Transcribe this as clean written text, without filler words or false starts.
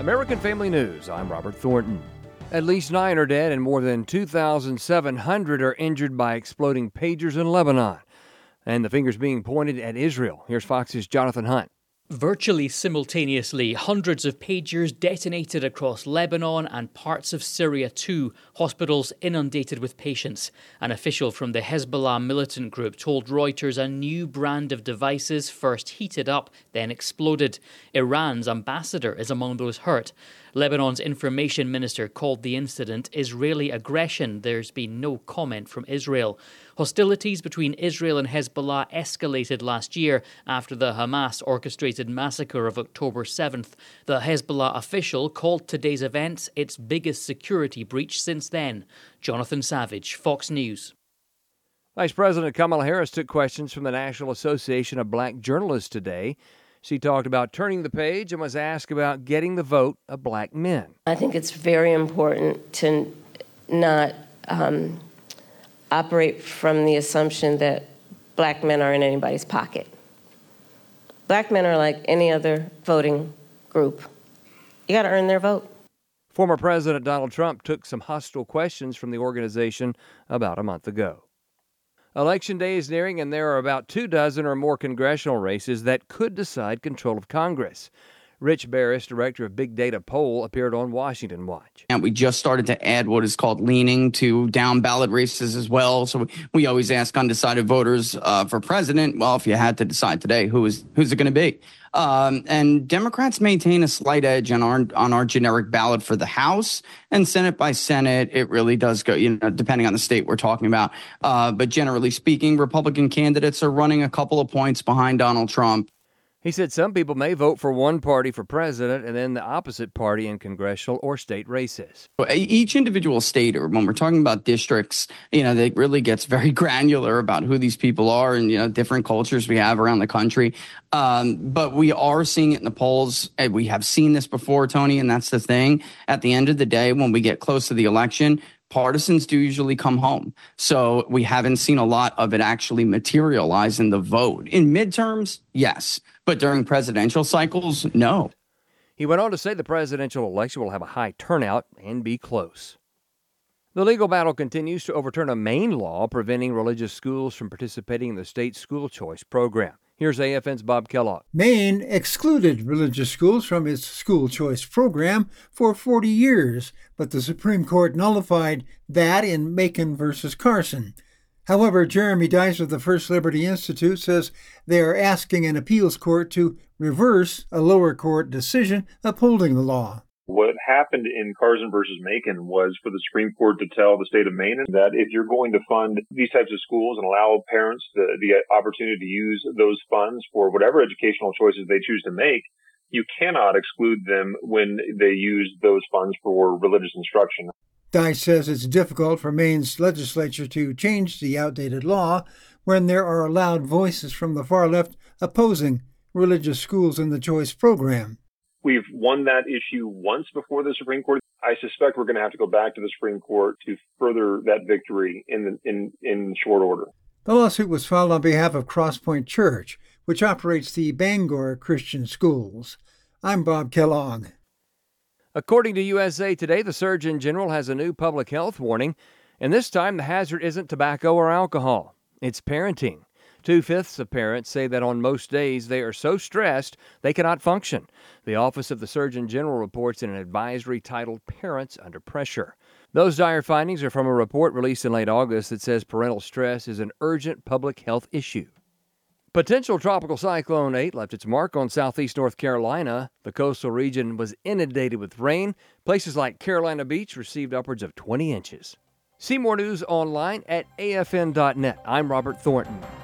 American Family News, I'm Robert Thornton. At least 9 are dead and more than 2,700 are injured by exploding pagers in Lebanon. And the finger's being pointed at Israel. Here's Fox's Jonathan Hunt. Virtually simultaneously, hundreds of pagers detonated across Lebanon and parts of Syria too, hospitals inundated with patients. An official from the Hezbollah militant group told Reuters a new brand of devices first heated up, then exploded. Iran's ambassador is among those hurt. Lebanon's information minister called the incident Israeli aggression. There's been no comment from Israel. Hostilities between Israel and Hezbollah escalated last year after the Hamas-orchestrated massacre of October 7th. The Hezbollah official called today's events its biggest security breach since then. Jonathan Savage, Fox News. Vice President Kamala Harris took questions from the National Association of Black Journalists today. She talked about turning the page and was asked about getting the vote of black men. I think it's very important to not operate from the assumption that black men are in anybody's pocket. Black men are like any other voting group. You got to earn their vote. Former President Donald Trump took some hostile questions from the organization about a month ago. Election day is nearing, and there are about 24 or more congressional races that could decide control of Congress. Rich Barris, director of Big Data Poll, appeared on Washington Watch. And we just started to add what is called leaning to down ballot races as well. So we always ask undecided voters for president. Well, if you had to decide today, who's it going to be? And Democrats maintain a slight edge on our generic ballot for the House and Senate by Senate. It really does go, depending on the state we're talking about. But generally speaking, Republican candidates are running a couple of points behind Donald Trump. He said some people may vote for one party for president and then the opposite party in congressional or state races. Each individual state, or when we're talking about districts, it really gets very granular about who these people are and, different cultures we have around the country. But we are seeing it in the polls. We have seen this before, Tony, and that's the thing. At the end of the day, when we get close to the election, partisans do usually come home. So we haven't seen a lot of it actually materialize in the vote. In midterms, yes. But during presidential cycles, no. He went on to say the presidential election will have a high turnout and be close. The legal battle continues to overturn a Maine law preventing religious schools from participating in the state school choice program. Here's AFN's Bob Kellogg. Maine excluded religious schools from its school choice program for 40 years, but the Supreme Court nullified that in Macon versus Carson. However, Jeremy Dice of the First Liberty Institute says they are asking an appeals court to reverse a lower court decision upholding the law. What happened in Carson versus Macon was for the Supreme Court to tell the state of Maine that if you're going to fund these types of schools and allow parents the opportunity to use those funds for whatever educational choices they choose to make, you cannot exclude them when they use those funds for religious instruction. Dice says it's difficult for Maine's legislature to change the outdated law when there are loud voices from the far left opposing religious schools in the choice program. We've won that issue once before the Supreme Court. I suspect we're going to have to go back to the Supreme Court to further that victory in short order. The lawsuit was filed on behalf of Crosspoint Church, which operates the Bangor Christian schools. I'm Bob Kellogg. According to USA Today, the Surgeon General has a new public health warning, and this time the hazard isn't tobacco or alcohol. It's parenting. 2/5 of parents say that on most days they are so stressed they cannot function. The Office of the Surgeon General reports in an advisory titled Parents Under Pressure. Those dire findings are from a report released in late August that says parental stress is an urgent public health issue. Potential Tropical Cyclone 8 left its mark on southeast North Carolina. The coastal region was inundated with rain. Places like Carolina Beach received upwards of 20 inches. See more news online at afn.net. I'm Robert Thornton.